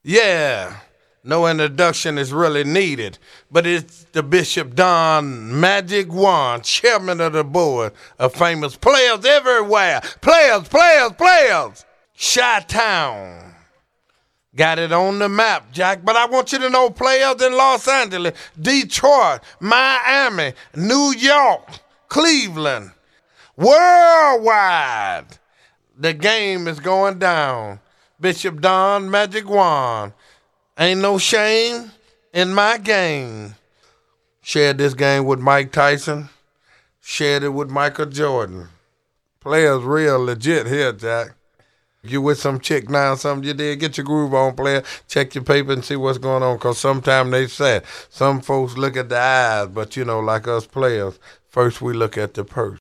Yeah, no introduction is really needed, but it's the Bishop Don Magic Wand, chairman of the board of famous players everywhere. Players, players, players. Chi-Town. Got it on the map, Jack, but I want you to know players in Los Angeles, Detroit, Miami, New York, Cleveland, worldwide. The game is going down. Bishop Don Magic Wand. Ain't no shame in my game. Shared this game with Mike Tyson. Shared it with Michael Jordan. Players real legit here, Jack. You with some chick now, something you did, get your groove on, player. Check your paper and see what's going on, because sometimes they say some folks look at the eyes, but, like us players, first we look at the purse.